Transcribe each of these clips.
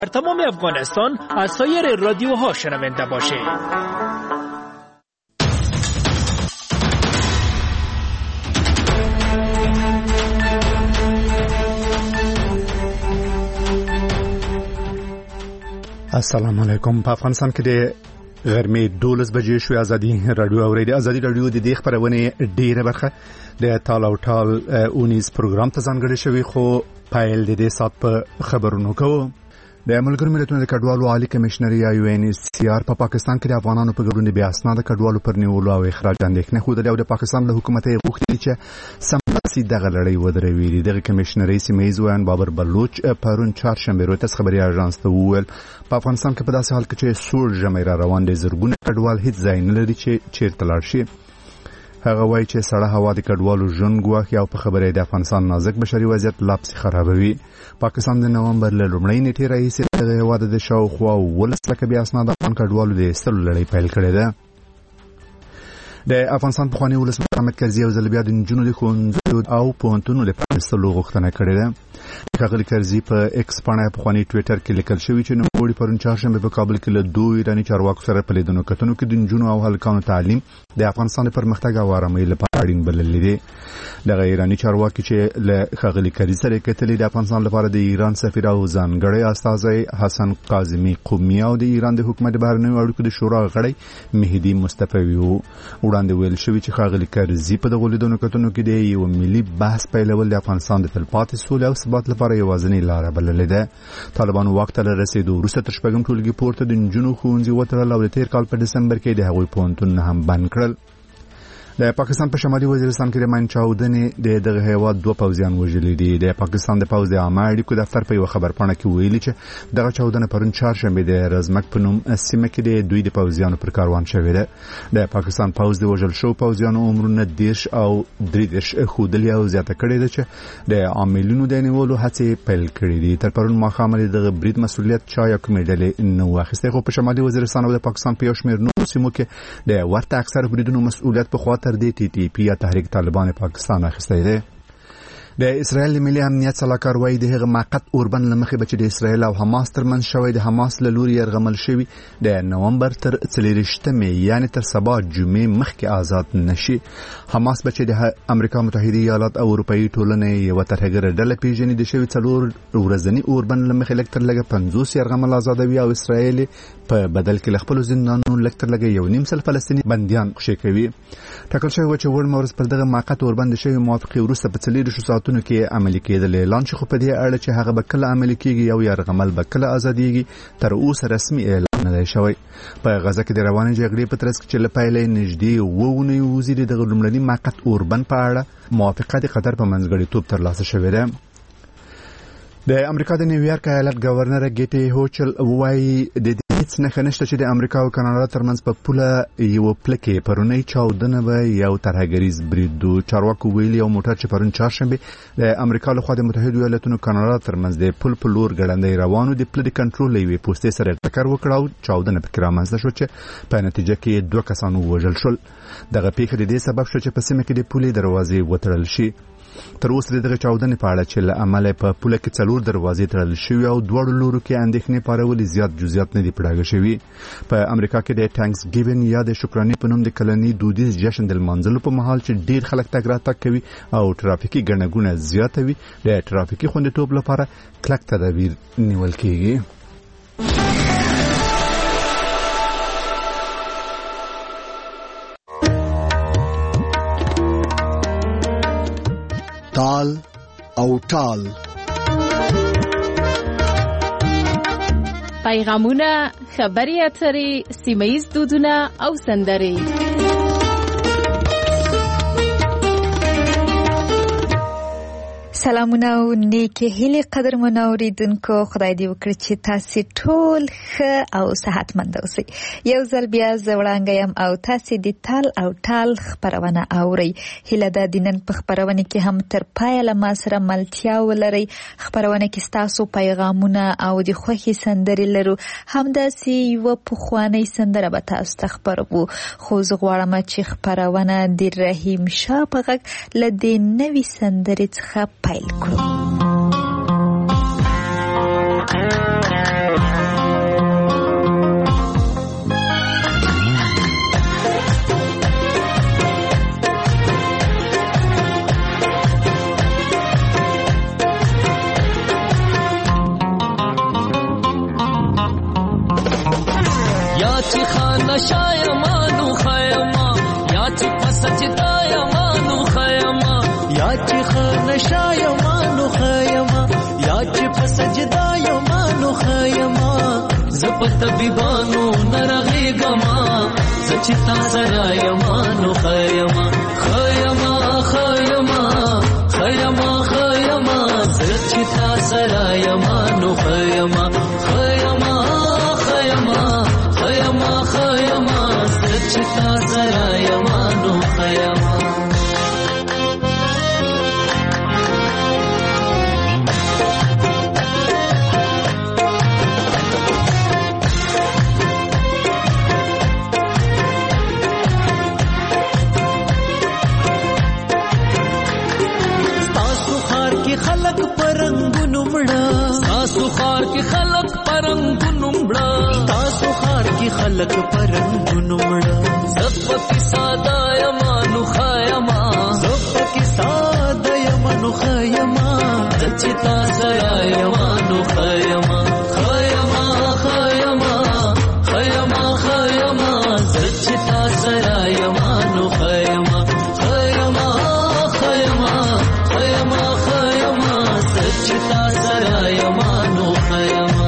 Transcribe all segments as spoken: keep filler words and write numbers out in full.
در تمام افغانستان از سایر رادیوها شنونده باشید. السلام علیکم. په افغانستان کې د غرمې دولس بجې شوې. ازادي رادیو اورېدي. ازادي رادیو د دې خبرونه ډیره برخه د تال او ټال اونیز پروګرام ته ځانګړې شوی، خو پایل د دې سات په خبرونو کوو. د ملګرو ملتونو د کډوالو عالی کمشنر یا یو ان ایچ سی آر په پاکستان کې د افغانانو په ګډون د بیا اسناد کډوالو پر نیولو او اخراج اندېښنه خوده او د پاکستان له حکومت یې غوښتي چې سمدستي دغه لړۍ ودروي. دغه کمشنر سیمه ییز ویان بابر بلوچ پرون چهارشنبه رویتاس خبري اژانس ته وویل په افغانستان کې په داسې حال کې چې سوړ ژمی را روان دي، زرګونه کډوال هیڅ ځای نه لري چې چیرته لاړ شي. هغه وایي چې سړه هوا د کډوالو ژوند ګواښي او په خبره د افغانستان نازک بشري وضعیت لاپسې خرابوي. پاکستان د نومبر له لومړۍ نیټې راهیسې دغه هېواد د شاوخوا اوولس لکه بیا اسناد افغان کډوالو د ایستلو لړۍ پیل کړې ده. د افغانستان پخوانی ولسمشر حامد کرزي او ځل بیا د نجونو د ښوونځیو او پوهنتونونو د پرانیستلو غوښتنه کړې ده. ښاغلي کرزي په ایکس باندې پخوانی ټویټر کې لیکل شوی چې نوموړي پرون چهارشنبه په کابل کې له دوه ایراني چارواکو سره په لیدنو کتنو کې د نجونو او هلکانو تعلیم د افغانستان د پرمختګ او آرامۍ لپاره اړین بللي دي. دغه ایراني چارواکي چې له ښاغلي کرزي سره کتلې د افغانستان لپاره د ایران سفیر او ځانګړی استازی حسن قاظمي قومي او د ایران د حکومت بهرنیو اړیکو د شورا غړی مهدي مصطفی وو. وړاندې ویل شوی چې ښاغلي کرزي په دغه لیدنو کتنو کې د یو ملي بحث پیلول د افغانستان د تلپاتې سولې او ثبات لپاره یوازینۍ لاره بللې ده. طالبانو واک ته رسیدو وروسته تر شپږم ټولګي پورته د نجونو ښوونځي وتړل او د تیر کال په دسمبر کې د هغوی پوهنتونونه هم بند کړل. د پاکستان په شمالي وزیرستان کې د ماین چاودنې د دغه هیواد دوه پوځیان وژلي دي. د پاکستان د پوځ د عامه اړیکو دفتر په یو خبرپاڼه کې ویلي چې دغه چاودنه پرون چهارشنبه د رزمک په نوم سیمه کې د دوی د پوځیانو پر کاروان شوې ده. د پاکستان پوځ د وژل شو پوځیانو عمرونه دیرش او درې دیرش ښودلي او زیاته کړې ده چې د عاملینو د نیولو هڅې پیل کړې دي. تر پرون ماښامه دغه برید مسؤلیت چا یا کومې ډلې نه واخیستی، خو په شمالي وزیرستان او د پاکستان په یو شمېر نورو سیمو کې د ورته اکثر بریدونو مسؤلیت په خوا تر دې ټي ټي پی یا تحریک طالبان پاکستان اخیستی دی. د اسرائیل ملي امنیت صلاحکار وایي د هغه موقت اوربند لمخې بچ د اسرائیل او حماس ترمنځ شوی د حماس له لوري یرغمل شوی د نومبر تر څلېرویشتمې یعنی تر سبا جمعې مخکې آزاد نشي. حماس بچ د امریکا متحده ایالات او اروپאי ټولنې یو ترهګر ډله پیژنې د شوی څلور ورځنی اوربند لمخې لکتر لګه پنځوس یرغمل آزادوي او اسرائیل په بدل کې خپل زندانونو لکتر لګه یو نیم سل فلسطینی بنديان خوشي کوي. ټاکل شوی و چې ورمورز پر دغه موقت اوربند شوی موافقه وروسته په څلېرویشت ساعتونو کې عملي کېدل. اعلان شو په دې اړه چې هغه به کله عملي کېږي او یرغمل به کله ازاديږي تر اوسه رسمي اعلان نه دی شوی. په غزه کې د روانې جګړې په ترڅ کې چې لپاره نږدې وونه وزیر د غلمړني موقت اوربند په اړه موافقه د قطر په منځګړیتوب ترلاسه شوې ده. د امریکا د نیویارک ایالت گورنر ګیټي هوچل وایي د دې هیڅ نښه نشته چې د امریکا او کاناډا ترمنځ په پوله یو پلکې پرونی چاودنه به یو ترهګریز برید و. چارواکو ویلي او موټر چې پرون چهارشنبه د امریکا له خوا د متحده ایالاتونو کاناډا ترمنځ د پل په لور ګړندی روانو د پل د کنټرول یوې پوستې سره ټکر وکړ او چاودنه پکې رامنځته شو چې په نتیجه کې دوه کسان ووژل شول. دغه پیښه د دې سبب شو چې په سیمه کې د پولې دروازې وتړل شي. تر اوسه دغه چاودنې په اړه چې له عمله په پوله کې څلور دروازې تړل شوې او دواړو لورو کې اندېښنې پارولې زیات جزئیات نه دي پړاګه شوي. په امریکا کې د ټانکس ګیون یا د شکرانې په نوم د کلني دودیز جشن د لمانځلو په مهال چې ډیر خلک تګ راتګ کوي او ټرافیکي ګڼه ګوڼه زیاته وي، د ټرافیکي خوندیتوب لپاره کلک تدابیر نیول کیږي. تال او ټال پیغامونه، خبري اترې، سیمه‌ییز دودونه او سندرې. سلامونه او نیکی هیلې قدرمن اوریدونکو، خدای دې وکړي چې تاسو ټول ښه او صحتمند اوسئ. یو ځل بیا زه وړاندې یم او تاسو د تال او ټال خبرونه اورئ. هیله ده د نن په خبرونه کې هم تر پایه له ما سره ملتیا ولرئ. خبرونه کې تاسو پیغامونه او د خوښي سندرې لرو. همداسې یو پخوانی سندره به تاسو ته خبرو، خو زه غواړم چې خبرونه د رحیم شاه په غږ له دې نوې سندرې څخه پیل کړو. چې خانه شایمانو خیما یا چې پسجدا یمانو خیما یا چې خانه شایمانو خیما یا چې پسجدا یمانو خیما زپت بیبانو نرغی گما زچتا سرا یمانو خیما خیما خیما خیما خیما زچتا سرا یمانو خیما خیما خیما خیما خیما زچتا سرا یمانو خیما خلق پرنګونو مړه تاسو خار کې خلق پرنګونو مړه تاسو خار کې خلق پرنګونو مړه زپکی ساده یمانو خیما زپکی ساده یمانو خیما زچتا سرا یمانو خیما خیما خیما خیما خیما زچتا سرا یمانو خیما خیما خیما خیما خیما زچتا سرا یمانو خیما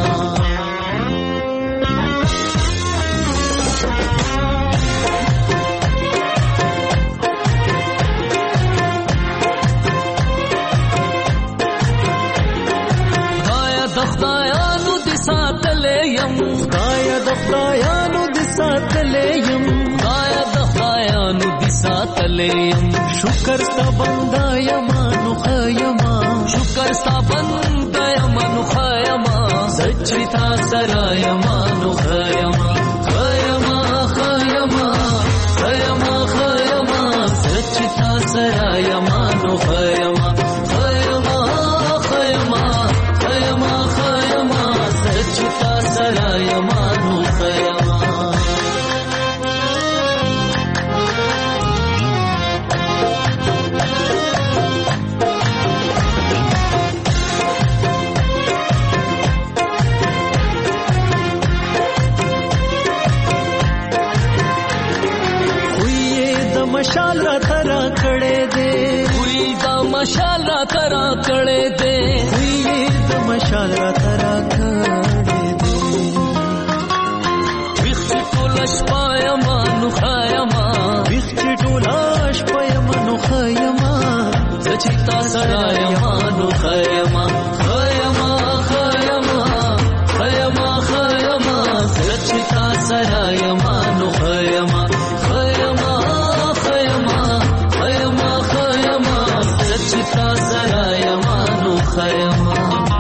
خدایانو د ساتلې يم خدای د خدایانو د ساتلې يم خدای د خدایانو د ساتلې يم شکر ستا بندا یمانو خیما شکر ستا بندا یمانو خیما زچتا سرا یمانو خیما خیما خیما خیما خیما زچتا سرا یمانو خیما خیما خیما خیما خیما زچتا سرا یمانو خیما مشال را ترا کړه دې وی دا مشال را ترا کړه دې وی دا مشال را ترا کړه دې وخت ټولش پایمانو خیما وخت ټولش پایمانو خیما زچتا سرا یمانو خیما خیما خیما خیما خیما زچتا سرا یمانو خیما خیما زچتا سرا یمانو خیما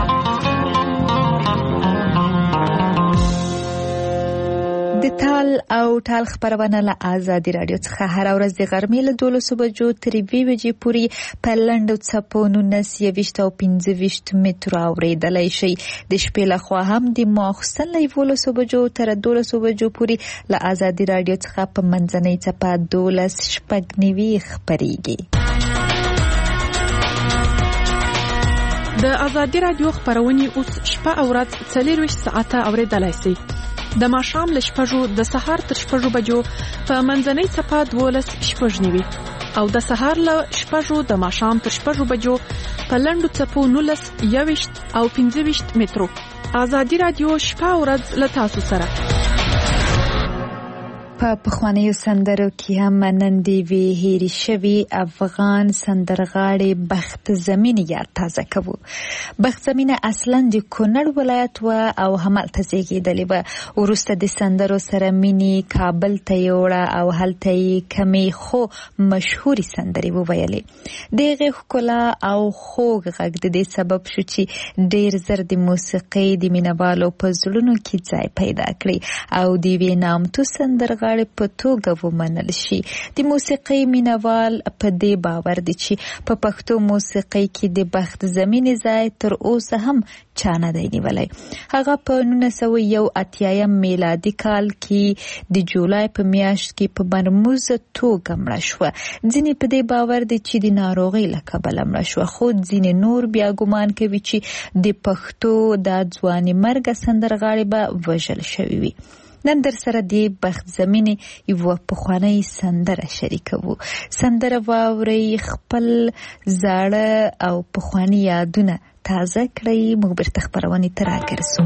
د تال او ټال خبرونه له آزادي رادیو څخه هر ورځ د غرمې له دولسو بجو تر یوې بجې پورې په لنډو څپو نولس یویشت او پنځه ویشت مترو اورېدلی شئ. د شپې لخوا هم د ماخوستن له یولسو بجو تر دولسو بجو پورې له آزادي رادیو څخه په منځنۍ څپه دولس شپږ نوي خپرېږي. د آزادي رادیو خبرونه اوس شپه او ورځ څلور ویشت ساعته اورېدلای شئ. د ماښام له شپږو د سهار تر شپږو بجو په منځنۍ څپه دولس شپږ نوي او د سهار له شپږو د ماښام تر شپږو بجو په لنډو څپو نولس یویشت او پنځه ویشت مترو. آزادي رادیو شپه او ورځ له تاسو سره. په پخوانیو سندرو کې هم نن دی وی هېرې شوي افغان سندرغاړي بخت زمین یاد تازه کوو. بخت زمین اصلا د کونړ ولایت و او همالته زیږېدلې وه. وروسته د سندرو سره مینې کابل ته یوړه او هلته یې کمې خو مشهورې سندرې وویلې. د هغې ښکلا او خوږ غږ د دې سبب شو چې ډېر زر د موسیقۍ د مینهوالو په زړونو کې ځای پیدا کړي او د یوې نامتو سندرغاړي په توګه ومنل شي. د موسیقۍ مینوال په دې باور دي چې په پښتو موسیقۍ کې د بخت زمین ځای تر اوسه هم چا نه دی نیولی. هغه په نولس سوه یو اتیایم میلادي کال کې د جولای په میاشت کې په مرموزه توګه مړه شوه. ځینې په دې باور دي چې د ناروغۍ له کبله مړه شوه، خو ځینې نور بیا ګمان کوي چې د پښتو د ځوانې مرګه سندرغاړې به وژل شوي وي. نن در سره د بخت زمینې یو پخوانی سندره شریکوو. سندره واورئ، خپل زاړه او پخوانی یادونه تازه کړئ. موږ بیرته خپرونې ته راګرځو.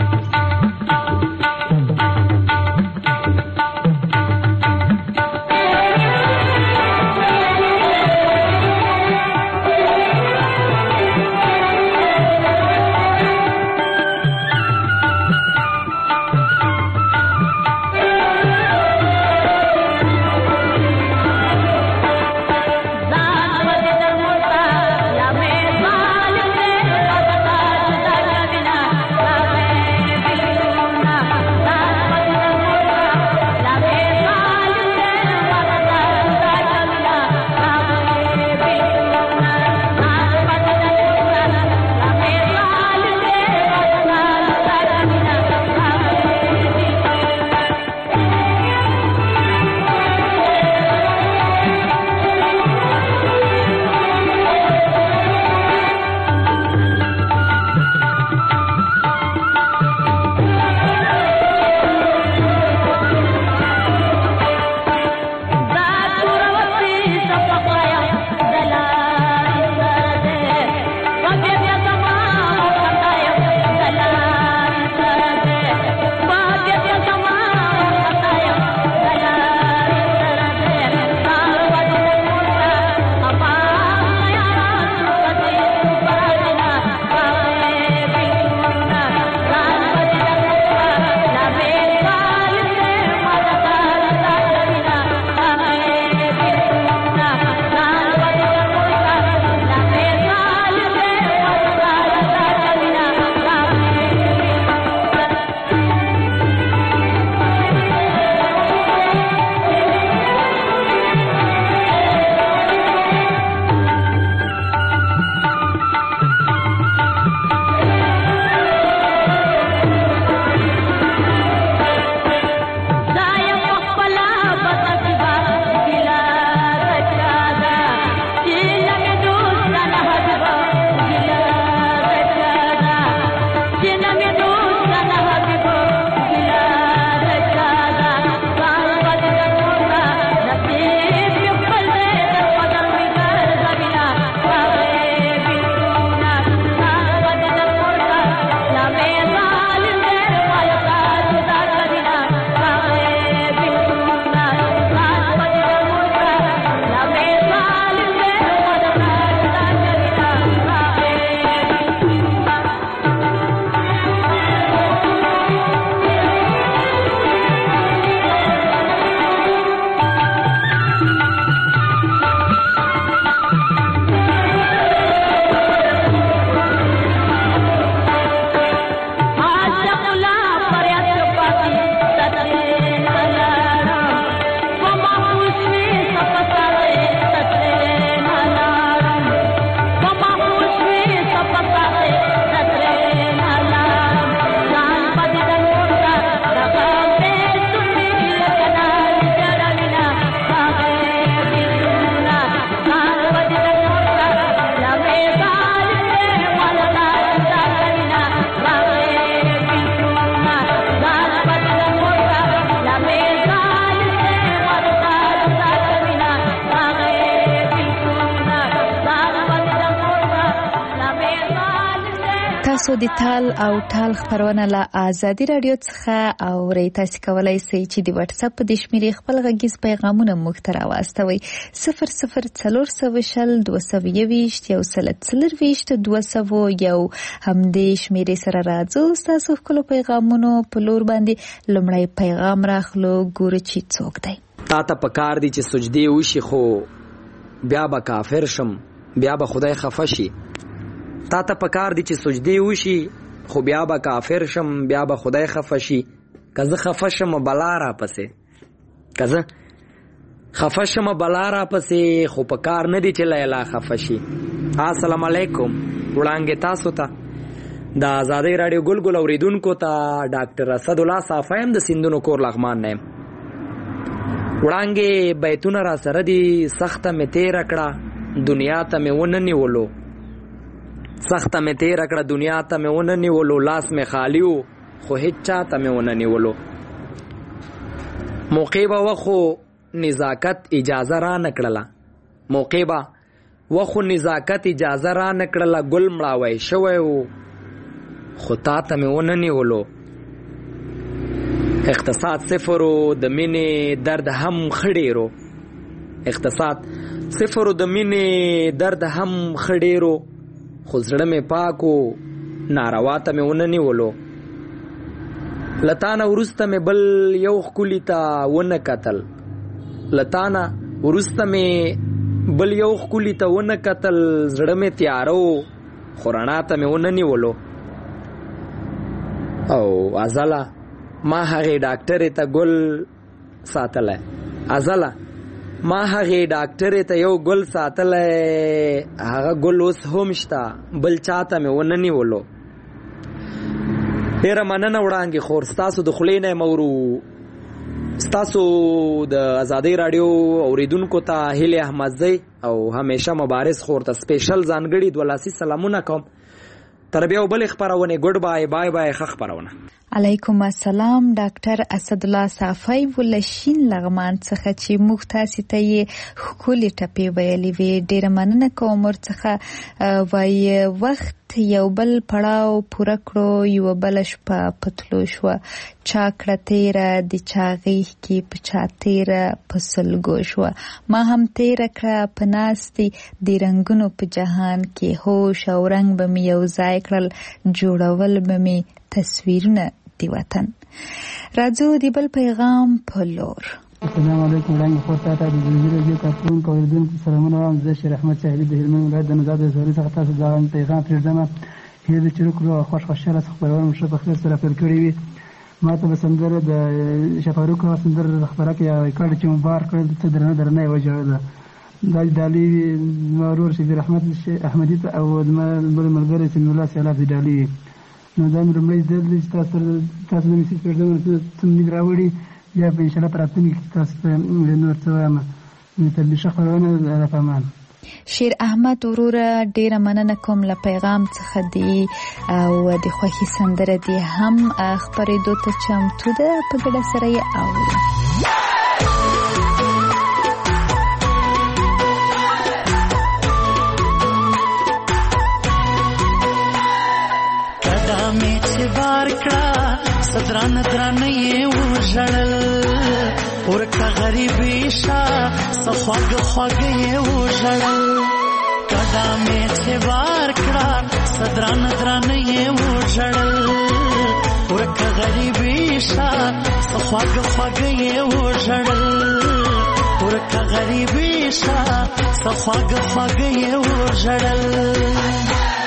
تاسو د تال او ټال خبرونه له آزادي رادیو څخه اورئ. تاسو کولای شئ چې د واتس اپ د شمیرې خپل غږیز پیغامونه موږ ته راواستوئ. صفر صفر څلور سوه شل دوه سوه یوویشت یو سل څلرویشت دوه سوه یو همدې شمیرې سره راځو. ستاسو ښکلو پیغامونو په لور باندې لومړی پیغام راخلو. ګورو چې څوک دی. تا ته پکار دي چې سجدي وشي خو بیا به کافر شم، بیا به خدای خفه شي. تا ته پکار دي چې سجدي وشي خو بیا به کافر شم، بیا به خدای خفه شي. که زه خفه شم بلا را پسې، که زه خفه شم بلا را پسې، خو پکار نه دي چې لیلا خفه شي. السلام علیکم وړانګې تاسو ته د آزادۍ راډیو ګل ګل اوریدونکو ته ډاکټر اسد الله صافی هم د سیندونو کور لغمان نه یم. وړانګې بیتونه را سره دي. سخته مې تېره کړه دنیا ته مې ونه نیولو، سخته مې تېره کړه دنیا ته مې ونه نیولو. لاس مې خالی و خو هیڅ چا ته مې ونه نیولو. موقع به وخو نزاکت اجازه را نکړله موقع به وخو نزاکت اجازه را نکړله ګل مړاوی شوی و خو تا ته مې ونه نیولو اقتصاد صفر و د مینې درد هم ښه ډېرو اقتصاد صفر و د مینې درد هم ښه ډېرو خو زړه مې پاک و ناروا ته مې ونه نیولو له تا نه وروسته مې بل یو ښکلي ته ونه کتل له تا نه وروسته مې بل یو ښکلي ته ونه کتل زړه مې تیاره و خو رڼا ته مې ونه نیولو او ازله ما هغې ډاکټرې ته ګل ساتلی ازله ما هغې ډاکټرې ته یو ګل ساتلی هغه ګل اوس هم شته بل چا ته مې ونه نیولو ډېره مننه وړانګې خور ستاسو د خولې نه یم اورو ستاسو د ازادۍ راډیو اوریدونکو ته هیلې احمدزۍ او همیشه مبارز خور ته سپیشل ځانګړي دوه لاسي سلامونه کوم تر بیا بلې خپرونې ګډ بای بای بای ښه خپرونه علیکم السلام ډاکټر اسدالله صافی ولشین لغمان څخه چې موږ تاسو ته یې ښکلې ټپې ویلې وې ډېره مننه کوم ورڅخه وایي وخت یو بل پړاو پوره کړو یوه بله شپه په تلو شوه چا کړه تېره د چا غېږ کې په چا تېره په سلګو شوه ما هم تېره کړه په ناستې د رنګونو په جهان کې هوش او رنګ به مې یو ځای کړل جوړول به مې تصویرونه دی وطن راځو د بل پیغام په لور السلام علیکم وړاندې خو تاسو ته د زیرو یو کارتون کوردون سلامونه وایم زه شیر احمد صاحب د هلمند ولایت د نزاد زوري څخه تاسو ځان پیغام پرېږدم هیله چې وکړو خوش خوشاله خبرونه مشه په خیر سره پر کړی وي ما ته سندره د شفاروق سندره د خبره کې کار چې مبارک کړل څه درنه درنه وجه ده د دالي مرور شیر احمد احمدی او د ملګری سن الله سلاف دالي نو دا مې رمړی د تاسو تاسو نه مسیج پرېږدم څه مې راوړي یا به ان شاء الله پراتنی تاسو ته نور څه وایم نو تر دې خبرونه را پامان شیر احمد وروره ډیره مننه کوم له پیغام څخه دی او د خوښي سندره دی هم خبرېدو ته چمتو ده په ګډه سره یې اورو بار کړه صدران دران یې وژړل ورکه غریبي شا صفاګ خوګ یې وژړل کدا مې چې بار کړه صدران دران یې وژړل ورکه غریبي شا صفاګ خوګ یې وژړل ورکه غریبي شا صفاګ خوګ یې وژړل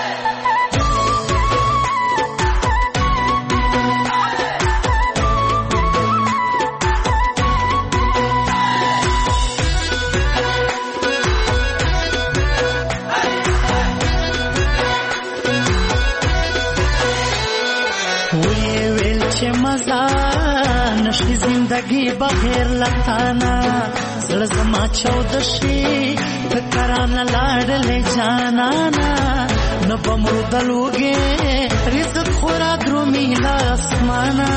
نشي زندگی بغیر لتانا زړه زما چود شي فکران لاړلې جانانا نو بمردلوګي رزق خورا درومي لا اسمانا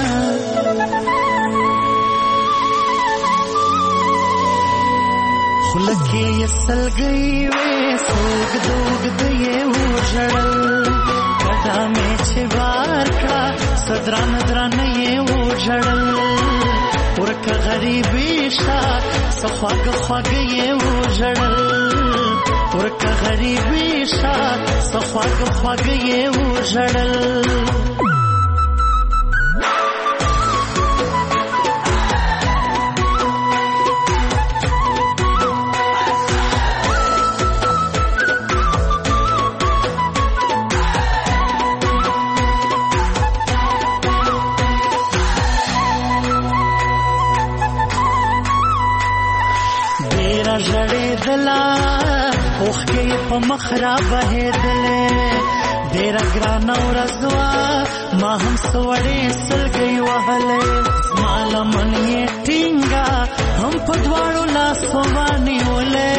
خلکه یسلګي وې سوګ دوګ دې وژړل کدا مې چې بار کړه صدران دران یې وژړل ورکه غریبي شا صفاګ خوګ یې وژړل ورکه غریبي شا صفاګ خوګ یې وژړل اوخکې په مخ را بهېدلې ډېره ګرانه ورځ ما هم سوړې سلګۍ وهلې زما لمن یې ټینګه هم په دواړو لاسو ونیولې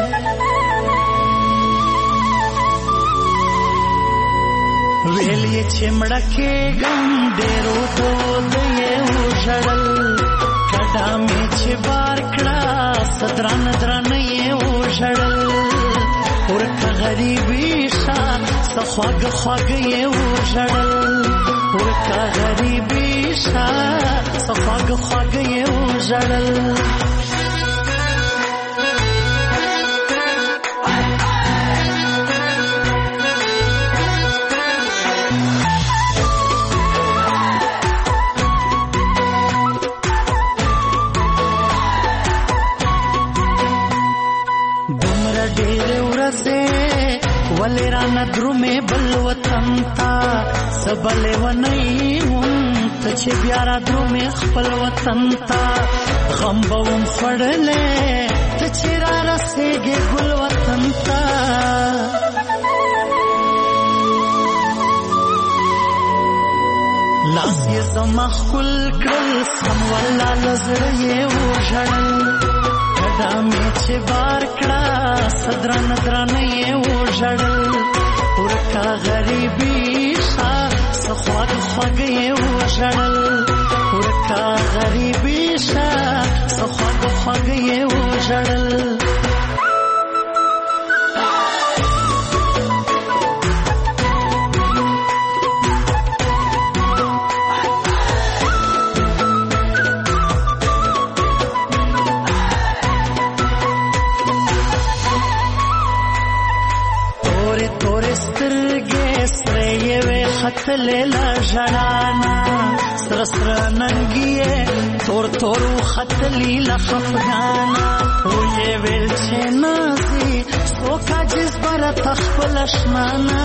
ویل یې چمړه کې ګم ډېرو دود یې وژړل کډه مې چې بار کړه صدران دران یې وژړل ورکه غریبي شا سخواګ خواګ یې وژړل ورکه غریبي شا سخواګ خواګ یې وژړل ولی رانا درومې بل وطن تا سبلې ونی وم ته چې بیا را درومې خپل وطن تا غم به وم خوړلې ته چې را رسېږې ګل وطن تا لاس یې زما ښکل کړل سم والله له زړه یې وژړل کډه مې چې بار کړه صدران دران یې وژړل ورکه غریبي شا سخواګ خواګ یې وژړل ورکه غریبي شا سخواګ خواګ یې وژړل خطلیلا ژړانا سره سره ننګیه تور تور خطلیلا خفګانا وې ویل چې نازي سوکا جس بر تخپل شمانا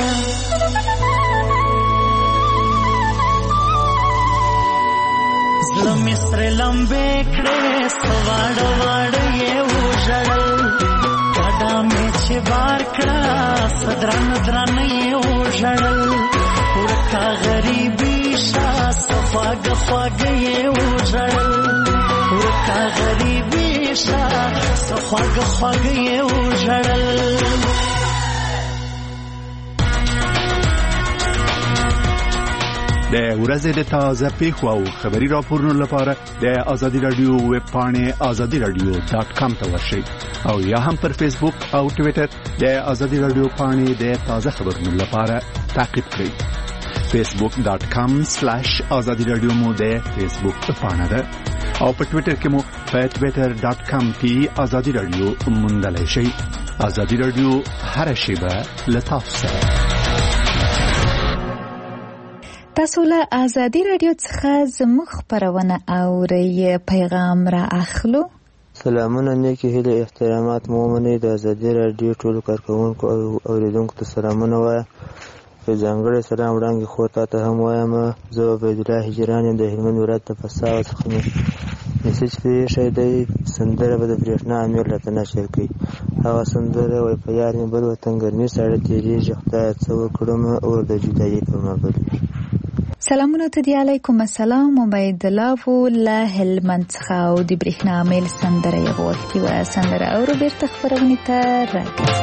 زلم سره لمبه کړې سواړ واړ یې وژړل کډه مې چې بار کړه صدران دران یې وژړل ورکه غریبي شا سخواګ خواګ یې وژړل ورکه غریبي شا سخواګ خواګ یې وژړل د ورځې د تازه پیښو او خبري راپورونو لپاره د آزادي رادیو ویب پاڼې آزادي رادیو ډاټ کام ته ورشئ او یا هم پر فیسبوک او ټویټر د آزادي رادیو پاڼې د تازه خبرونو لپاره تعقیب کړئ فیسبوک ډاټ کام سلیش آزادي رادیو مو د فیسبوک پاڼه ده او په ټویټر کې مو په ټویټر ډاټ کام کې آزادي رادیو موندلای شئ آزادي رادیو هر شیبه له تاسو سره تاسو له آزادي رادیو څخه زموږ خبرونه اورئ پیغام را اخلو سلامونه نیکی هیله احترامات مومنې د آزادي رادیو ټولو کارکونکو او اوریدونکو ته سلامونه وایم په ځانګړي سلام وړاندې خو ته هم وایم زه عبید الله هجران د هلمند ولایت د فساو څخه میسج پیښه دی سندره به د برېښنا امیر راته نشر کوي هغه سندره وای په یار مې بل وطن ګرمي ساړه تیریږي خدای څه وکړم اور د جدایي په مابل سلامونه ته دی علیکم السلام عبید الله له هلمند څخه او د برېښنا امیر سندره یې غوښتي و سندره او بیرته خبرونه ته راګرځي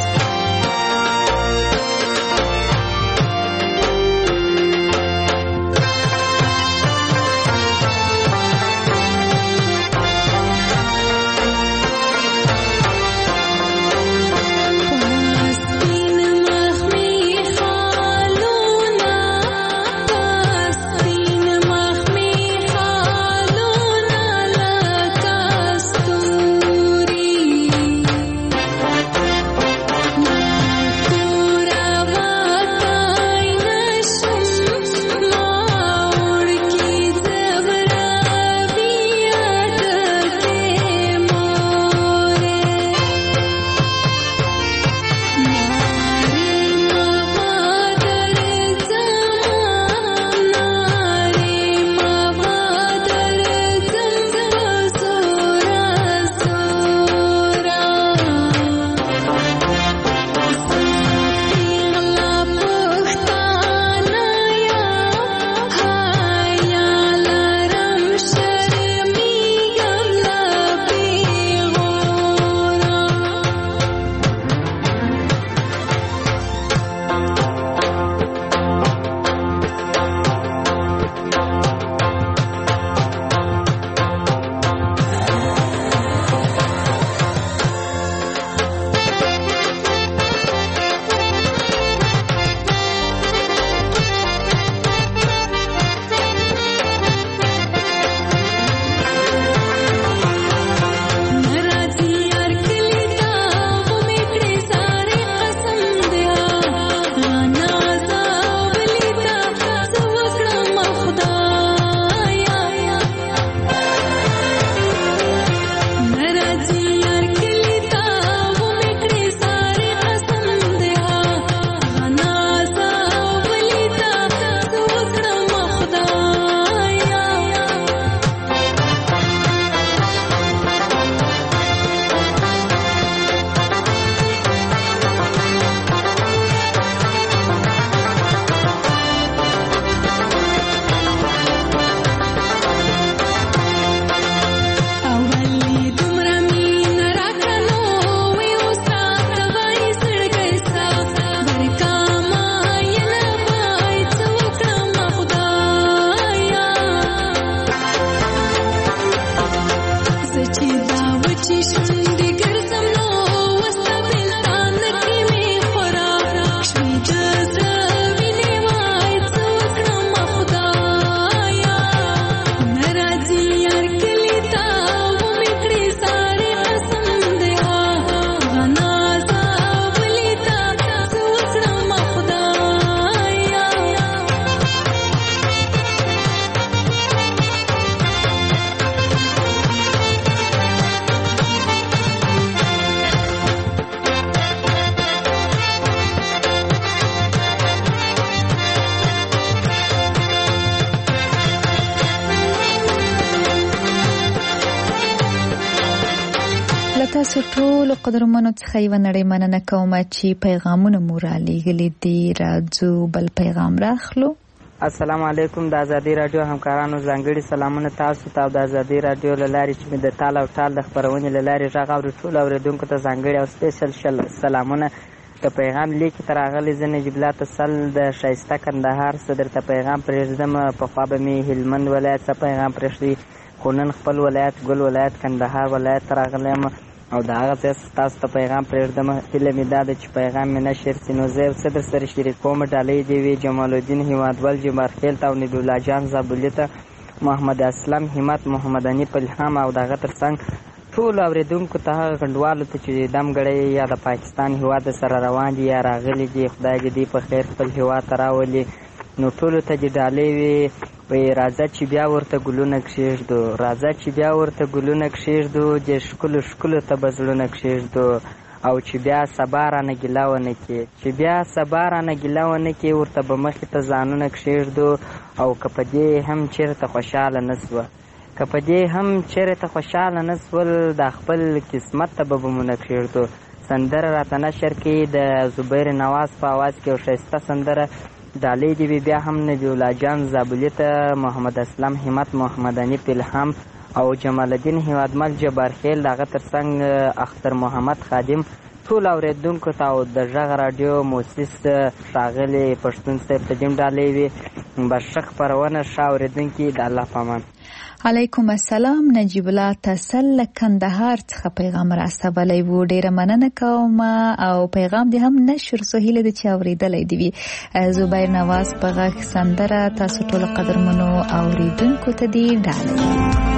تاسو ټول قدرمنو څخه یو نړۍ مننه کوم چې پیغامونه مو را لېږلي دي. راځو بل پیغام راخلو. السلام علیکم. د ازادي رادیو همکارانو ځانګړي سلامونه تاسو ته او د ازادي رادیو له لارې چې مې د تال او ټال د خپرونې له لارې غږ اوري ټولو اورېدونکو ته ځانګړي او سپیشل سلامونه. د پیغام لیکې ته راغلی زه نجیب الله تسل د ښایسته کندهار څه درته پیغام پرېږدم. پخوا به مې هلمند ولایت څه پیغام پرېږدي، خو نن خپل ولایت ګل ولایت کندهار ولایت ته راغلی یم او د هغه ځای تاسو ته پیغام پرېږدم. هیله مې دا ده چې پیغام مې نشر سي نو زه یو څه در سره شریکوم. ډالۍ دې وي جمال الدین هیوادول، جمارخیل ته او ندولله جان زابلي ته، محمد اسلم همت، محمد انیف الهام او د هغه تر څنګ ټولو اورېدونکو ته، هغه کنډوالو ته چې دم ګړی یا د پاکستان هېواد سره روان دي یا راغلي دي، خدای دې دوی په خیر خپل هېواد ته راولي. نو ټولو ته دې ډالۍ وي. وایي راځه چې بیا ورته ګلونه کښېږدو، راځه چې بیا ورته ګلونه کښېږدو، دې ښکلو ښکلو ته به زړونه کښېږدو، او چې بیا سبا رانه ګیله ونه کړي، چې بیا سبا رانه ګیله ونه کړي، ورته به مخې ته ځانونه کښېږدو. او که په دې هم چېرته خوشحاله نه سوه که په دې هم چېرته خوشحاله نه سول، د خپل قسمت ته به بمونه کښېږدو. سندره راته نشر کړي د زبیر نواز په اواز کې یو ښایسته سندره. ډالۍ دې وي بیا هم نبیالله جان زابلي ته، محمد اسلم همت، محمد انیف الهام او جمال الدین هیوادمل جبارخیل، د هغه تر څنګ اختر محمد خادم، ټول اورېدونکو ته او د غږ راډیو مؤسس ښاغلي پښتون صاحب ته دې ډالۍ وي. بس ښه خپرونه، ښه اورېدونکي، د الله په امان. علیکم السلام. نجیب الله تسل کندهار څخه پیغام راستولی و. ډیره مننه کوم او پیغام دې هم نشر سو. هیله ده چې اورېدلی دې وي. زبیر نواز په غږ سندره تاسو ټول قدرمنو اورېدونکو ته دې ډالۍ.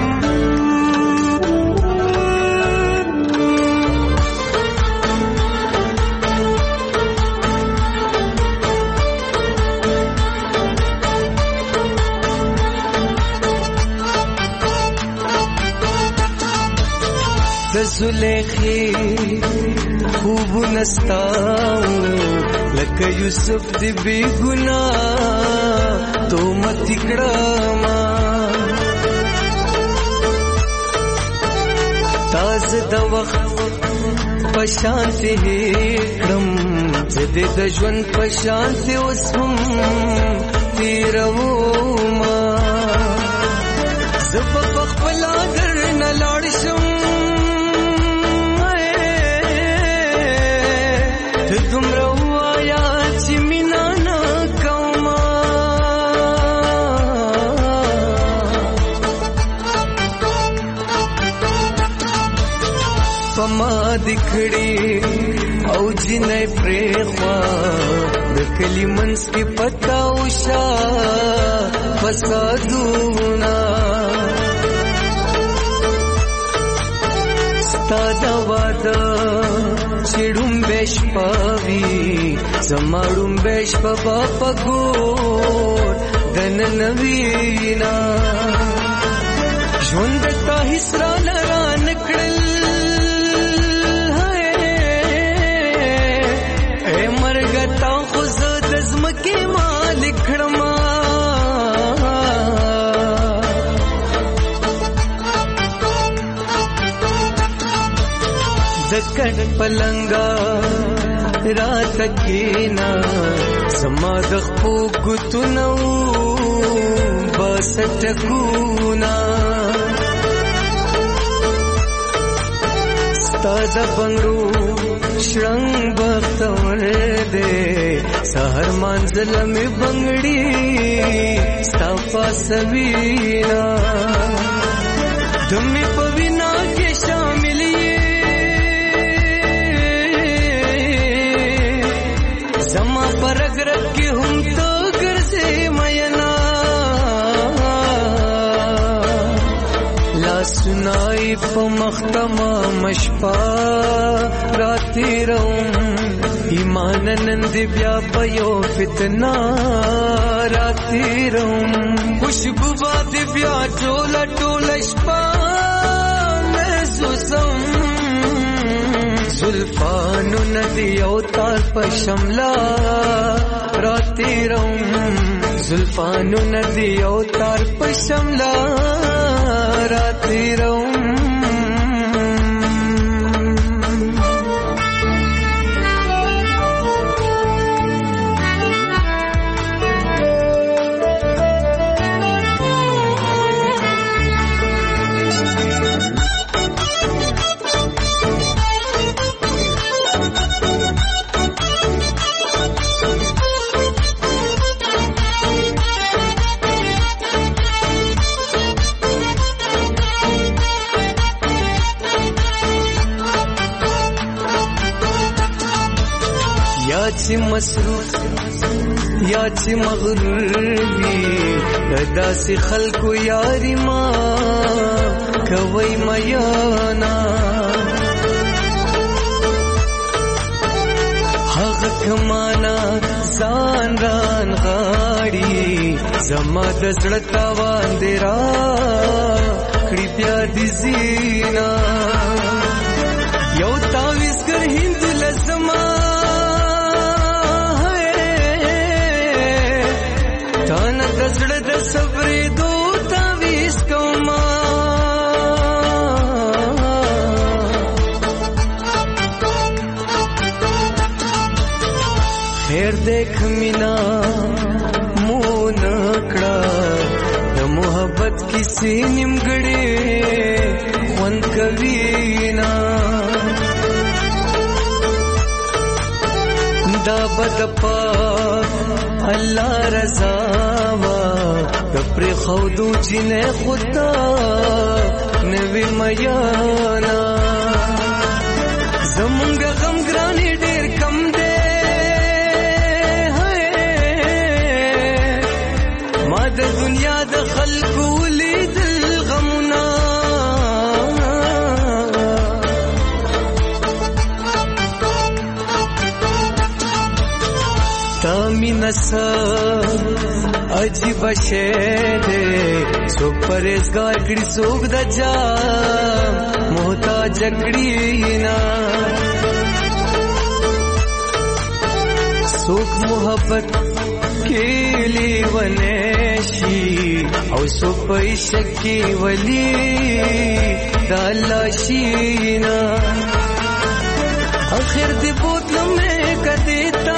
د زلیخی خوب نستاو لکه یوسف دی بی گناہ تو مت کړما تاز د وخت پشانتی کړم زده د ژوند پشانتی وسم تیرو ما زب خپل در نه لاړ شم دومره وایا چې مینا نه کومه په ما د کړي او جنې پرېخوا د کلي منځ کې پتا وشا فسادونه ستا د واده چړم بش پاوی زماړم بش په پګور دن نوینا ژوند تا هسرا لران کړل اے مرګ تا خو زد زمکه مالک کړما زکټ پلنګا رات کینا سما د خو ګتنو بس ټکونا ستاد بنگړو شرنګ بختور دې سحر منزل می بنگړي ستا پاسوینا دمه پوینا کې شامل زما پر رګ کې هم تو ګرځې مینا لا سنای په مختما مشپا راتی روم ایمان نند بیا پيو فتنا راتی روم خوشبو باد بیا ټول ټول شپا محسوسم زلفانو ندی او تار په شملا راتی روم زلفانو ندی او تار په شملا راتی روم چې مصروف یا چې مغرور وي داسې خلکو یاري ما کوي میانا هغه کمانا ځان ران غاړي زما د زړه تاوان دی را کړي بیا دي زینا یو تاویزګر هند لزما تان د زړه د صبرې دو تاویز کوما خیر دیکھ مینا مون کړه د محبت کیسې نیمګړې خوند کوي نا دا بد پاک الله رضا وا پر خودو چې نه خدا نوې میانا زمونږ غم ګرانې ډېر کم دی ما د دنیا د خلکو لیدل غمونه نسا عجیب شے دے سو پرہیزگار کڑی سوک دا جا محتاج کڑی نا سوک محبت کیلی ونیشی او سو پیشکی ولی دا اللہ شینا آخر دی بوتل میں کدیتا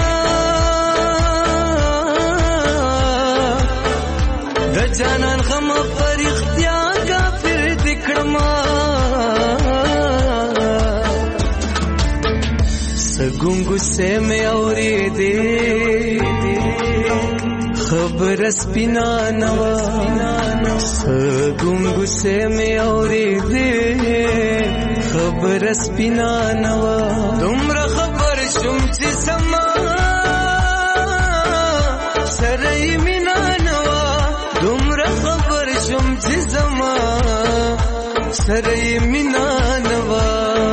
جانان غم پر اختیار کافر دکڑما سگوں غصے میں اوری دے خبر سپینا نوا سگوں غصے میں اوری دے خبر سپینا نوا تمرا خبر شم چی سما سرئی مینا دومره خبر شم چې زما سره یې مینا نوا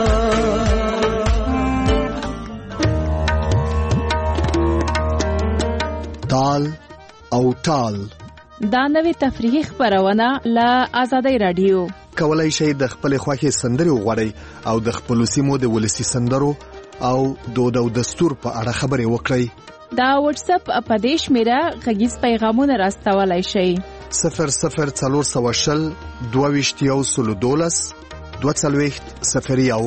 تال او ټال دا نوې تفریحي خپرونه له آزادۍ رادیو کولای شئ د خپل خوښې سندرې وغواړئ او د خپل سیمو د ولسی سندرو او دود او دستور په اړه خبرې وکړئ دا واتس اپ په دې شمیره غږیز پیغامونه راستولای شئ صفر صفر څلور سوه شل دوه ویشت یو سلو دولس دوه څلوېښت صفر یو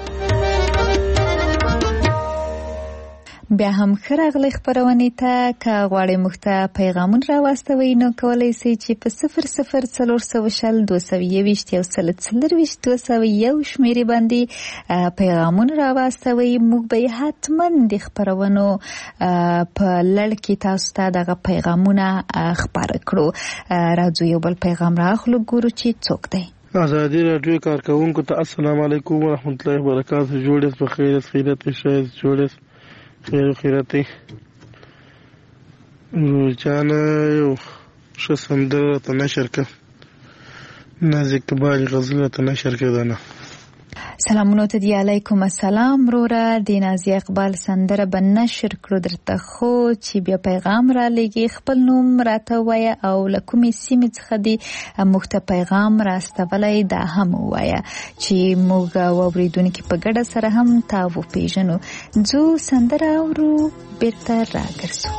بیا هم ښه راغلی خپرونې ته که غواړئ موږ ته پیغامونه راواستوئ نو کولی سئ چې په صفر صفر څلور سوه شل دوه سوه یوویشت یو سل څلرویشت دوه سوه یو شمېرې باندې پیغامونه راواستوئ موږ به یې حتما د خپرونو په لړ کې تاسو ته دغه پیغامونه خپاره کړو راځو یو بل پیغام راخلو ګورو چې څوک دی آزادی رادیو کارکونکو ته السلام علیکم ورحمت الله وبرکاته جوړیس په خیرت خیرت شایز جوړیس خیر و خیرتی روچانه یو ښه سندره راته نشر که نازک باغ غزل راته نشر که دانه سلامونو ته دی علیکم السلام وروره د نازیه اقبال سندره به نشر کړو درته خو چې بیا پیغام را لېږي خپل نوم راته ووایه او له کومې سیمې څخه دې موږ ته پیغام راستولی دا هم ووایه چې موږ واورېدونکي په ګډه سره هم تا وپېژنو ځو سندره اورو بیرته راګرځو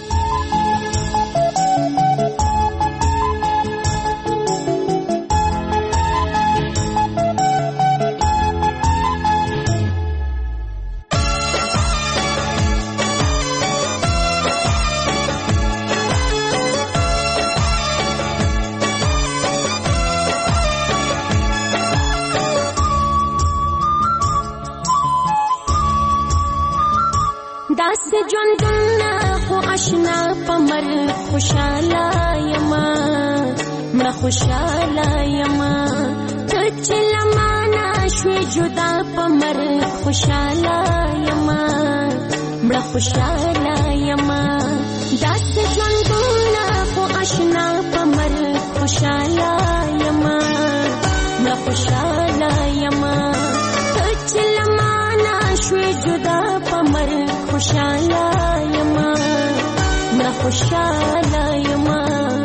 داس ژوندونه خو آشنا په مر خوشاله یما مړه خوشاله یما ته چې لمانه شوې جدا په مر خوشاله یما مړه خوشاله یما داسې ژوندونه خو اشنا په مرګ خوشاله یما مړه خوشاله یما ته چې له مانه شوې جدا په مرګ خوشاله یما مړه خوشاله یما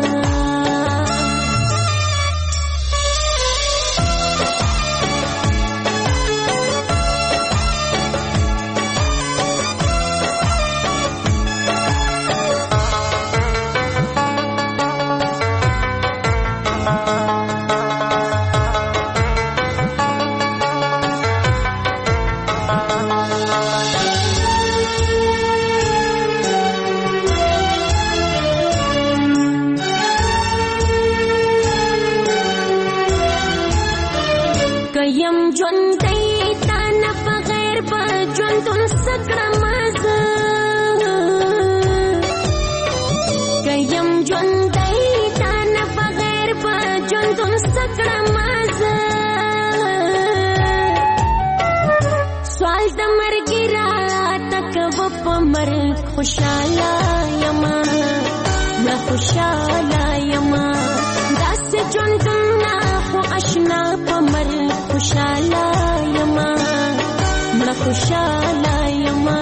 خوشاله یما مړه خوشاله یما داسې ژوندونه خو اشنا په مرګ خوشاله یما مړه خوشاله یما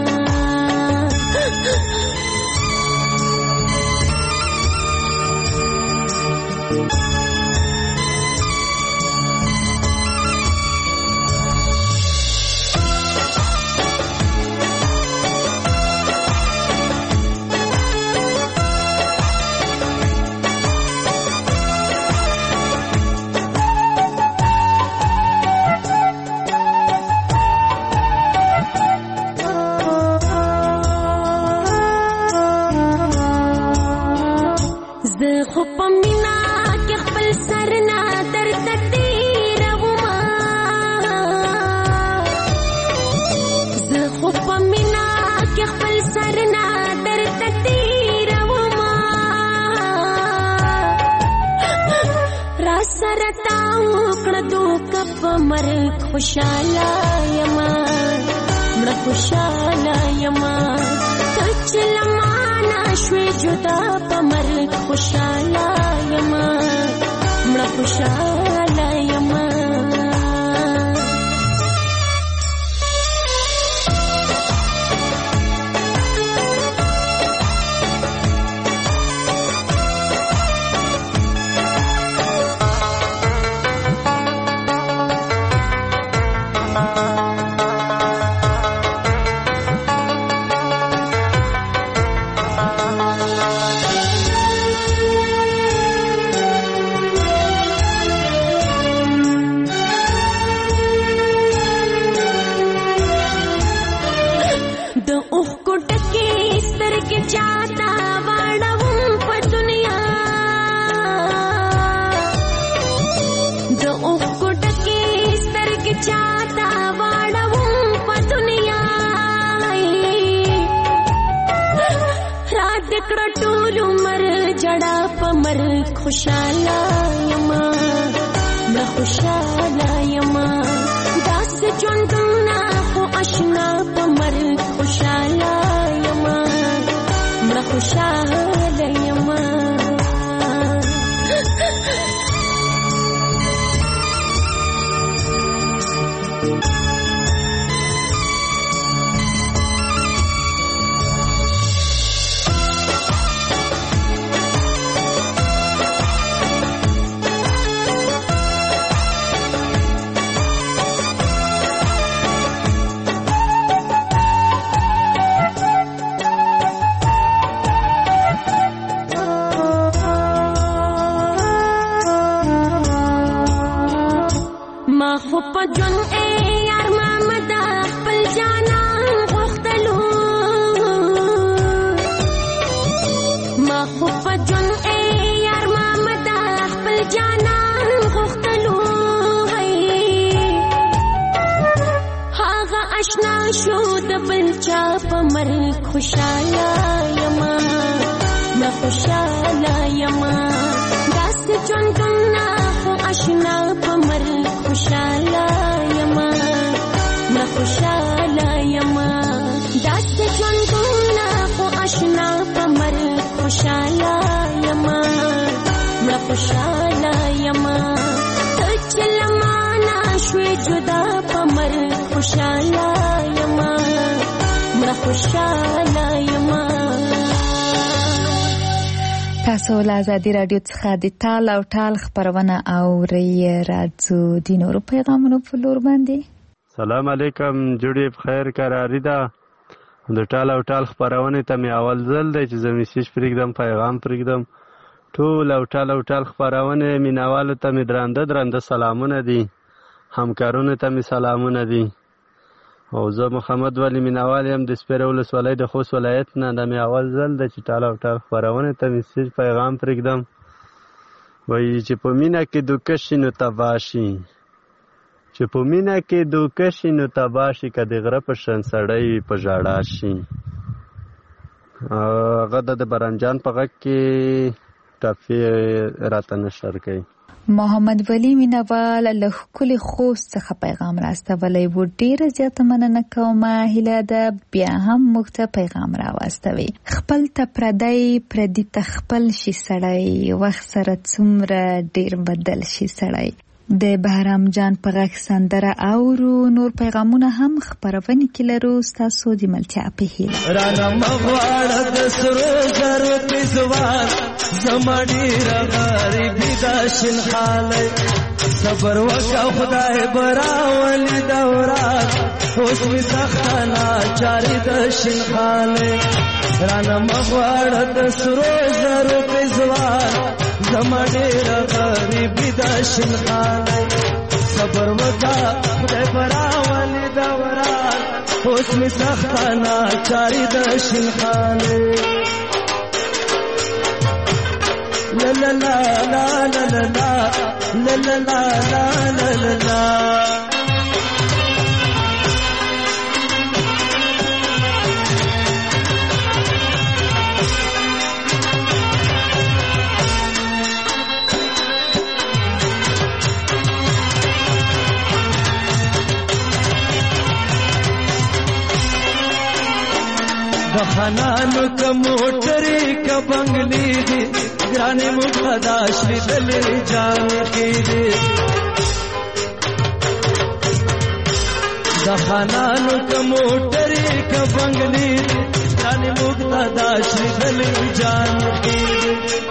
خوشاله یما مړه خوشاله یما ته چې له مانه شوې جدا په مرګ خوشاله یما مړه خوشاله یما خوشاله یما مړه خوشاله یما داسې ژوندونه خو اشنا په مرګ خوشاله یما مړه خوشاله یما خوشاله یما مړه خوشاله یما داسې ژوندونه خو اشنا په مرګ خوشاله یما مړه خوشاله یما داسې خوشاله یما ته چې لمانه شوې جدا په مرګ خوشاله یما مړه خوشاله یما. تاسو له ازادي رادیو څخه د تال او ټال خبرونه اورئ. راځو د نورو پیغامونو په لور باندې. سلام علیکم، جوړې بخیر قراری ده. د ټال او ټال خبرونه ته مې اول ځل دی چې زه میسیج پرېږدم، پیغام پرېږدم. ټول او ټال او ټال خبرونه مینوالو ته مې درانده درانده سلامونه دي، همکارونو ته مې سلامونه دي. او زه محمد ولی مینوال یم د سپیره ولسوالۍ د خوست ولایت نه. دا مې اول ځل دی چې ټال او ټال خبرونه ته میسیج پیغام پرېږدم. وایي چې په مینه کې دوکه شي نو تباه شي، چې په مینه کې دوکه شي نو تباه شي، که د غره په شان سړی په ژړا شي. هغه د برنجان په غږ کې ټاپې راته نشر کوي. محمد ولی مینوال له ښکلي خوست څخه پیغام راستولی و. ډېره زیاته مننه کوم. هیله ده بیا هم موږ ته پیغام راواستوي. خپل ته پردی پردي ته خپل شي سړی، وخت سره څومره ډېر بدل شي سړی. د بهرام جان په غږ سندره اورو. نور پیغامونه هم خپرونې کې لرو. ستاسو د ملتیا په هیله. رانه مغواړه د سرو زرو پیزوار، زما ډېره غریبي دا شین حالی. صبر وکړه خدای به راولي د ورځ، اوس مې سخته ناچاري د شین حالی. رانه مغواړه د سرو زرو پیزوار، زما ډېره غریبي دا شین حالی. صبر وکړه خدای به راولي د ورځ، اوس مې سخته ناچاري د شین حالی. La la la la la la la la la la la la la. د خانانو که موټرې که بنګلې دي، ګرانې مقتدا شلیدلې جانې کې دي. د خانانو که موټرې که بنګلې دي، ګرانې مقتدا شلیدلې جانې کې دي.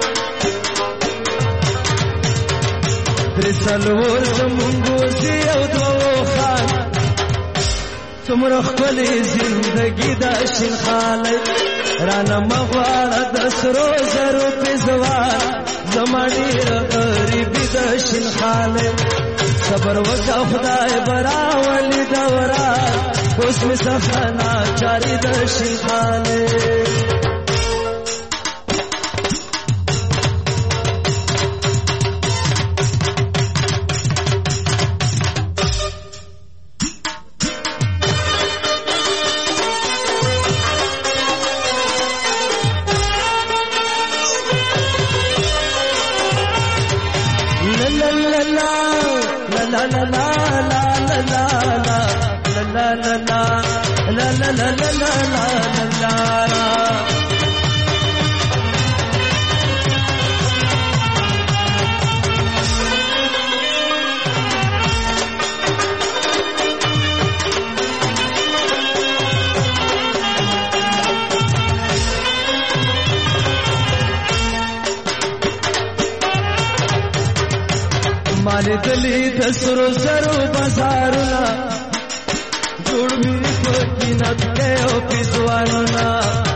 درې څلور زمونږ وزې او دوه خان، څومره ښکلې زندګي دا شین حالی. رانه مغواړه د سرو زرو پیزوار، زما ډېره غریبي د شین حالی. صبر وکړه خدای به راولي د ورځ، اوس مې سخته ناچاري د شین حالی. مالی دلی د سرو زرو بازارونه، جوړ مې په قیمت کې او پیزوانونه.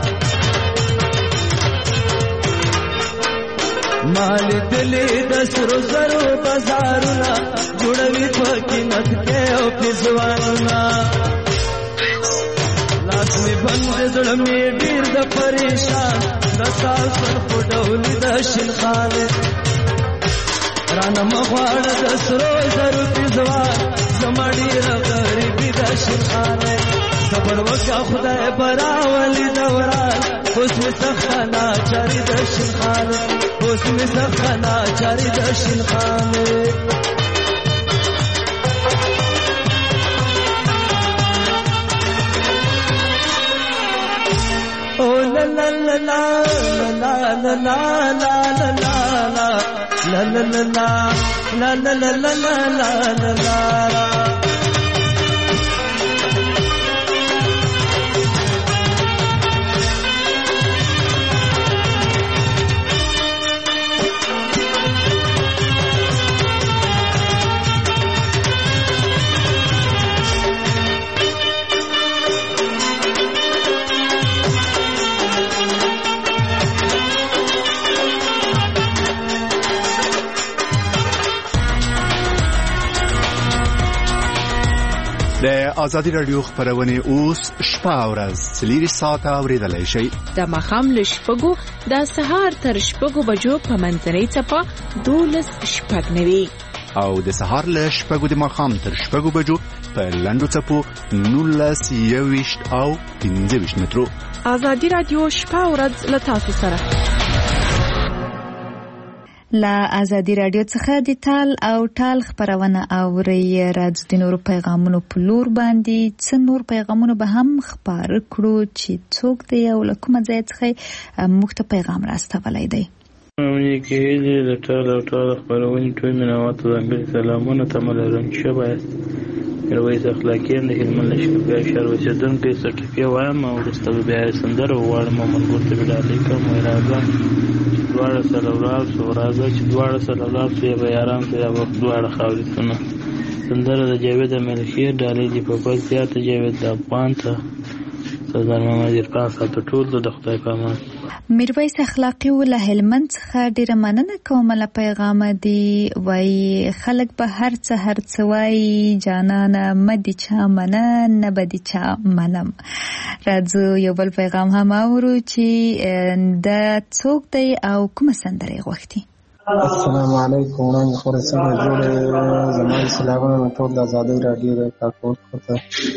مالی دلی د سرو زرو بازارونه، جوړ مې په قیمت کې او پیزوانونه. لاس مې بند زړه مې ډېر د پریشان، د سال سر په ډول د شین خاله. رانه مغواړه د سرو زرو پیزوار، زما ډېره غریبي د شین حالی. صبر وکړه خدای به راولي د ورځ، اوس مې سخته ناچاري د شین حالی. اوس مې سخته ناچاري د شین حالی. او لا لا لا لا لا لا لا لا لا لا لا لا لا لا لا لا لا لا لا لا. د ازادي رادیو خبرونه اوس شپه او ورځ څلور ساعته اوریدلای شئ. د ماښام له شپږو د سهار تر شپږو بجو په منځنۍ څپه دولس شپږ نوي او د سهار له شپږو د ماښام تر شپږو بجو په لنډو څپو نولس یوویشت او پنځه ویشت مترو. ازادي رادیو شپه او ورځ له تاسو سره. لا ازادي رادیو څخه د تال او ټال خبرونه اوري. راځي د نور پیغامونو په لور باندې څه نور پیغامونه به هم خبر کړو چې څوک دی او له کومه ځای څخه موږ ته پیغام راستولای دی. مونږ کې د ټال او ټال خبرونه ټول منوات ځانګړي سلامونه تملرم شباست رويس اخلاقيا د هلمند شپه شهر وسیدونکو سټیفیا وایم او رسته بیا سندره واړم منګور ته ولاله کوم راځه دواړه سره ورال سو راځه چې دواړه سره ورال سو به آرام ته یا دواړه خاورتونه سندره د جاوید ملخي ډالې دی په پاتیا ته جاوید د افغان ته سردار محمد عرفان صاحب ټول د خدای په امان. میرویس اخلاقی ول هلمند څخه ډیره مننه کوم. له پیغام دی وای خلک به هر څه هر څه وای جانانه مدي چا منن نه بدي چا منم. راځو یو بل پیغام هم اورو چې د څوک دی او کوم سندره غوښتي. السلام علیکم وړاندې خورې څنګه جوړې زموږ سلامونه ټول د ازادي رادیو د کاکوټ کوته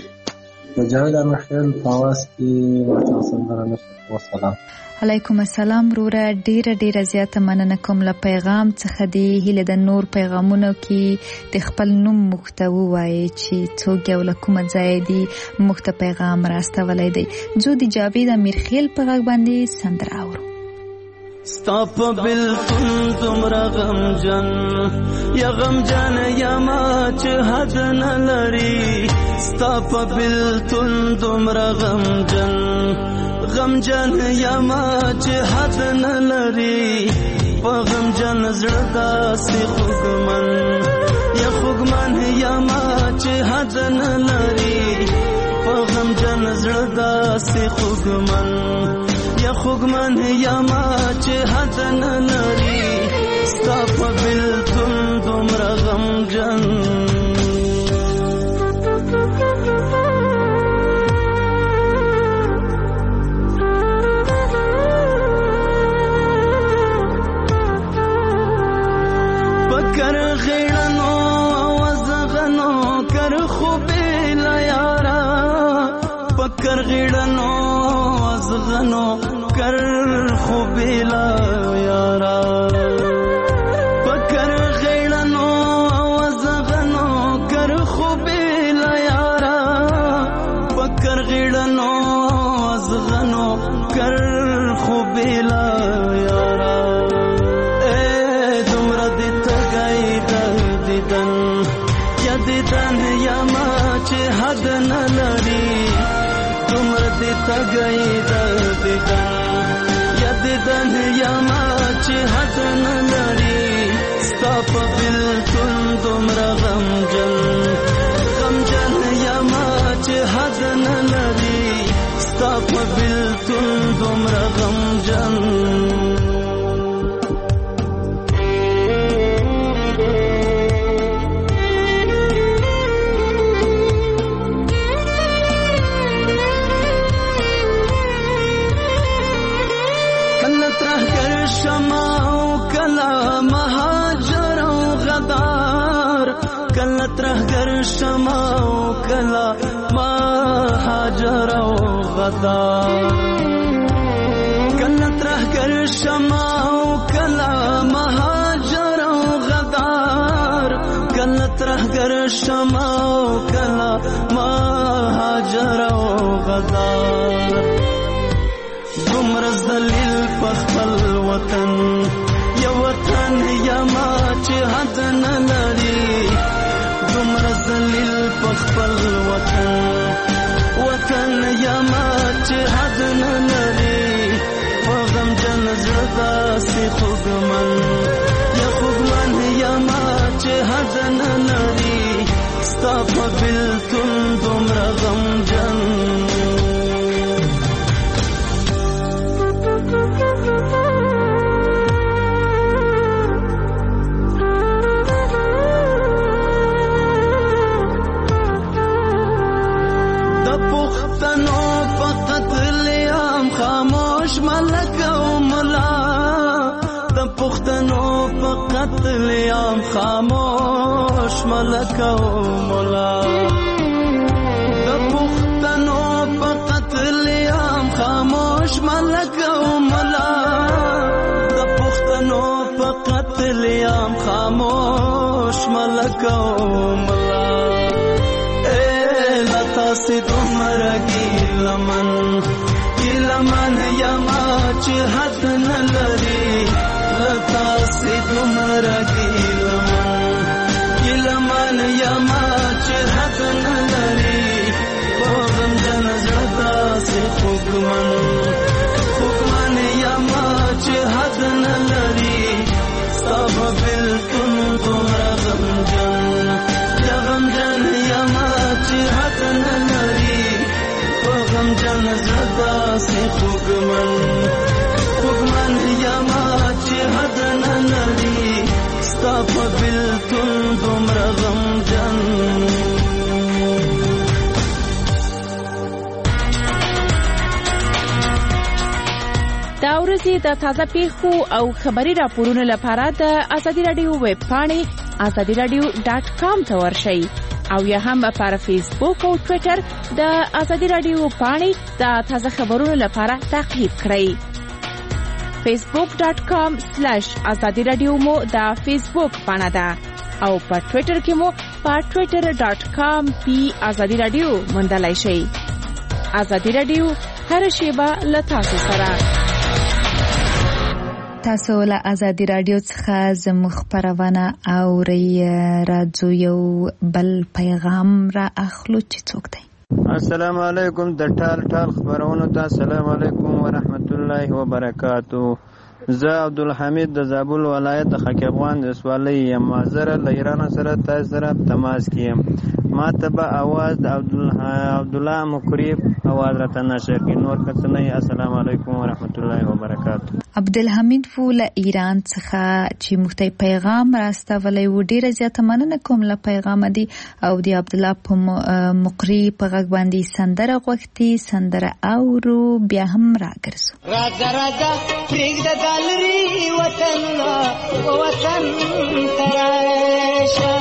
د جاوید امخیل فواز کی ورته سندره نشته. والسلام علیکم السلام وروره ډیره ډیره زیاته مننه کوم. له پیغام څخه دی هله د نور پیغامونو کې د خپل نوم محتوی وایي چې څوک یو له کومه ځای دی محتوی پیغام راستولای دی. جو دی جاوید امخیل په غږ باندې سندره اورو. ستاپ بالکل تمرا غم جن یا غم جن یا ما چې حد نه لري. ستاپ بالکل تمرا غم جن غم جن یا ما چې حد نه لري. په غم جن زړه داسې خوږمن یا خوږمن یا ما چې حد نه لري. په غم جن زړه داسې خوږمن یا خوږمن یا ما چې حد نه لري. ستا په بلتون دومره غمجن پکر غیړنو وزغنو کر خوبې لا یارا. پکر غیړنو وزغنو کر خوبې لا یارا. پکر غیړنو وزغنو کر خوبې لا یارا. پکر غیړنو وزغنو کر خوبې لا یارا. دیدن یا ما چې حد نه لري. تمر دې تګي د دیدن یا دیدن یا ما چې حد نه لري. ستا په بلتون دومره غمجن غمجن یا ما چې حد نه لري. ستا په بلتون دومره غمجن ترهګر شمع او کلا مهاجر او غدار. کله ترهګر شمع او کلا مهاجر او غدار. کله ترهګر شمع او کلا مهاجر او غدار. دومره ذلیل په خپل وطن یا وطن یا ما خپل وطن وطن یما چې حد نه لري په غم جن زړه داسې خوږمن یا خوږمن یما چې حد نه لري ستا په بېلتون دومره غمجن خاموش ملک او ملا د پښتنو په قتل عام خاموش ملک او ملا د پښتنو په قتل عام خاموش ملک او ملا د پښتنو په قتل عام خاموش ملک او ملا اے لتا سي دومره ګیلمن لمن یما چې حد نه لري لتا سي دومره ګیلمن ګیلمن یما چې حد نه لري په غمجن زړه داسې خوږمن خوږمن یما چې حد نه لري ستا په بېلتون دومره غمجن یا غمجن یما چې حد نه لري غمجن زړه داسې خوږمن خوږمن یما چې حد نه لري ستا په بېلتون دومره غمجن دا ورځې د تازه پیښو او خبري راپورونو لپاره د ازادي راډیو ویب پاڼې ازادي راډیو ډاټ کام ته ورشئ او یا هم پر فیسبوک او ټوئیټر د ازادي راډیو پاڼې د تازه خبرونو لپاره تعقیب کړئ. فیسبوک ډاټ کام سلیش ازادي راډیو مو د فیسبوک پاڼه ده او په ټوئیټر کې مو په ټوئیټر ډاټ کام پی ازادي راډیو موندلای شئ. ازادي راډیو هر شیبه له تاسو سره. تاسو له ازادي راډیو څخه زموږ خبرونه اورئ. راځو یو بل پیغام را اخلو چې څوک دی. السلام علیکم د ټال ټال خبرونو ته السلام علیکم ورحمت الله وبرکاتو. زه عبدالحمید د زابل ولایت د خاک افغان د سوالۍ یم. زه له ایران سره تاسو سره تماس کیم. ما ته به اواز د عبدالله مقریب اواز راته نشر کی. نور کس نه. السلام علیکم ورحمت الله وبرکاتو. عبدالحمید و له ایران څخه چې موږ ته پیغام راستولی و. ډیره زیاته مننه کوم له پیغام دی او د عبدالله په مقریب په غږ باندې سندره غوښتي. سندره اورو بیا هم راګرځو. راځه راځه پرېږده دا لرې وطن وطن ته راشه.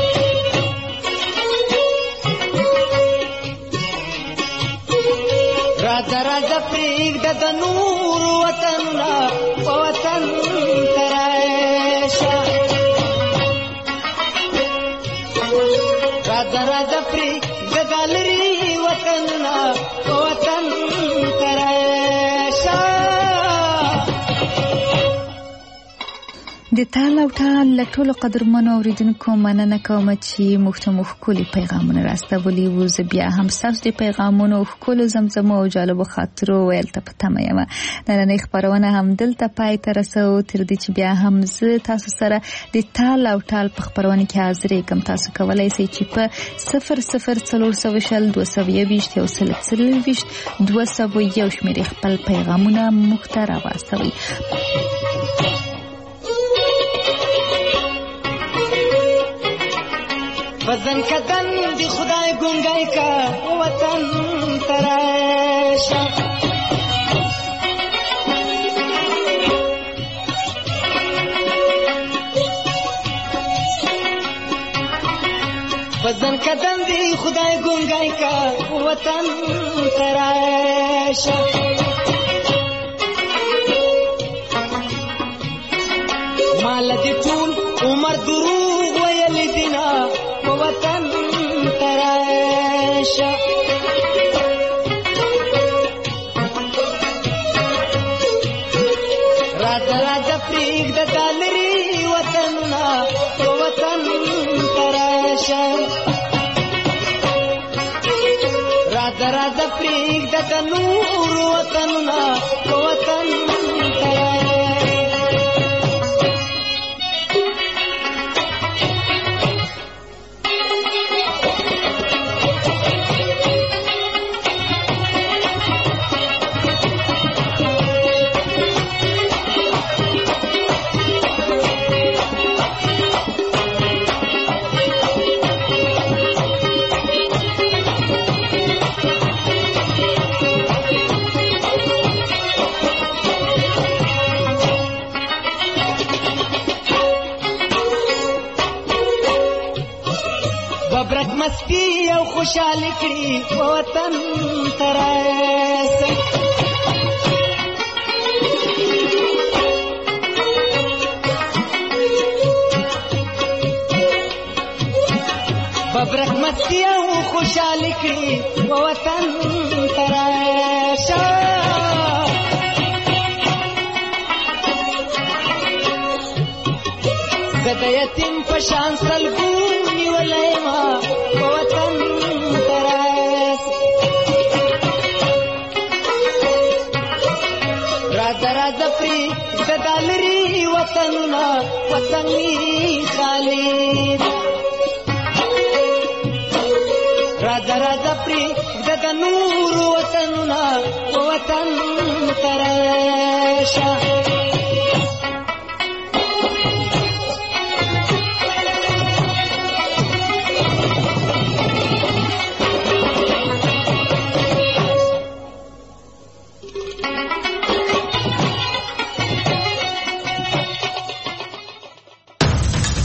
راځه راځه پرېږده د نور وطن وطن ته راشه. راځه راځه پرېږده دا لرې وطن وطن ته راشه. د تال او ټال له ټولو قدرمنو اورېدونکو مننه کوم چې موږ ته مو ښکلي پیغامونه راستولي وو. زه بیا هم ستاسو د پیغامونو ښکلو زمزمو او جالبو خاطرو ویل ته په تمه یم. نننۍ خپرونه همدلته پای ته رسوو تر دې چې بیا هم زه تاسو سره د تال او ټال په خپرونه کې حاضرېږم. تاسو کولی شئ چې په صفر صفر څلور سوه شل دوه سوه یوویشت یو سل څلوېښت دوه سوه یو شمېرې خپل پیغامونه موږ ته راواستوئ. بدن کدن دی خدای گنگای کا وطن تراشه. بدن کدن دی خدای گنگای کا وطن تراشه. مال دی ټول عمر دروغ ویل دینا وطن تراشه. راځه راځه پرېږده دا لرې وطنونه وطن تراشه. د نور وطننا وطن مستی او خوشحال کړي وطن تراس ببرک مستی او خوشحال کړي وطن تراس زد یتیم پشان سلګونی ولایما وطن تراس راز راز پری زدالری وطننا وطنی خالد راز راز پری زد نور وطننا وطن تراس